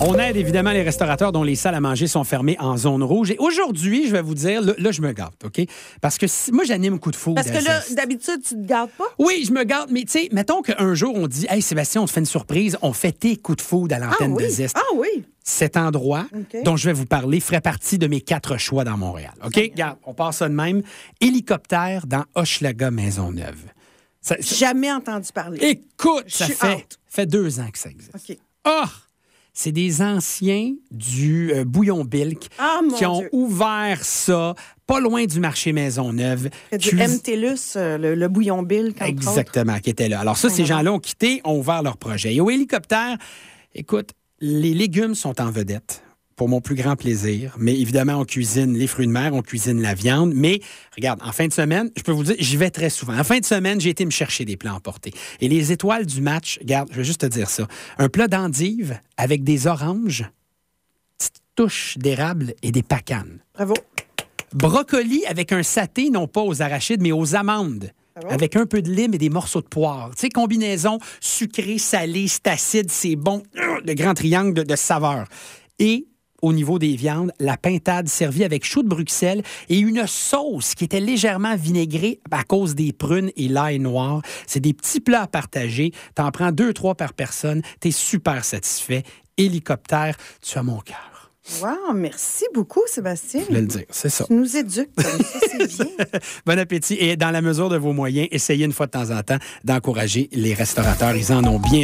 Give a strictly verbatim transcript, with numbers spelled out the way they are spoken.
On aide évidemment les restaurateurs dont les salles à manger sont fermées en zone rouge. Et aujourd'hui, je vais vous dire, là, là je me gâte, OK? Parce que si, moi, j'anime Coup de foudre. Parce que là, d'habitude, tu te gardes pas? Oui, je me gâte, mais tu sais, mettons qu'un jour, on dit, hey Sébastien, on te fait une surprise, on fait tes coups de foudre à l'antenne ah, oui. de Zest. Ah oui! Cet endroit okay. dont je vais vous parler ferait partie de mes quatre choix dans Montréal. OK? Okay. Regarde, on passe ça de même. Hélicoptère dans Hochelaga Maisonneuve. Ça, ça... Jamais entendu parler. Écoute, ça fait, out. fait deux ans que ça existe. OK. Ah! Oh! C'est des anciens du euh, Bouillon Bilk ah, qui ont Dieu. ouvert ça pas loin du marché Maisonneuve. Du Cuis... M. Tellus, euh, le, le Bouillon Bilk. Exactement, qui était là. Alors ça, ces gens-là ont quitté, ont ouvert leur projet. Et au hélicoptère, écoute, les légumes sont en vedette. Pour mon plus grand plaisir. Mais évidemment, on cuisine les fruits de mer, on cuisine la viande. Mais regarde, en fin de semaine, je peux vous dire, j'y vais très souvent. En fin de semaine, j'ai été me chercher des plats emportés. Et les étoiles du match, regarde, je vais juste te dire ça. Un plat d'endive avec des oranges, petite touche d'érable et des pacanes. Bravo. Brocoli avec un saté, non pas aux arachides, mais aux amandes. Bravo. Avec un peu de lime et des morceaux de poire. Tu sais, combinaison sucré, salé, c'est acide, c'est bon. Le grand triangle de, de saveurs. Et au niveau des viandes, la pintade servie avec chou de Bruxelles et une sauce qui était légèrement vinaigrée à cause des prunes et l'ail noir. C'est des petits plats à partager. T'en prends deux, trois par personne. T'es super satisfait. Hélicoptère, tu as mon cœur. Wow, merci beaucoup, Sébastien. Je voulais le dire, c'est ça. Tu nous éduques comme ça, c'est bien. Bon appétit et dans la mesure de vos moyens, essayez une fois de temps en temps d'encourager les restaurateurs. Ils en ont bien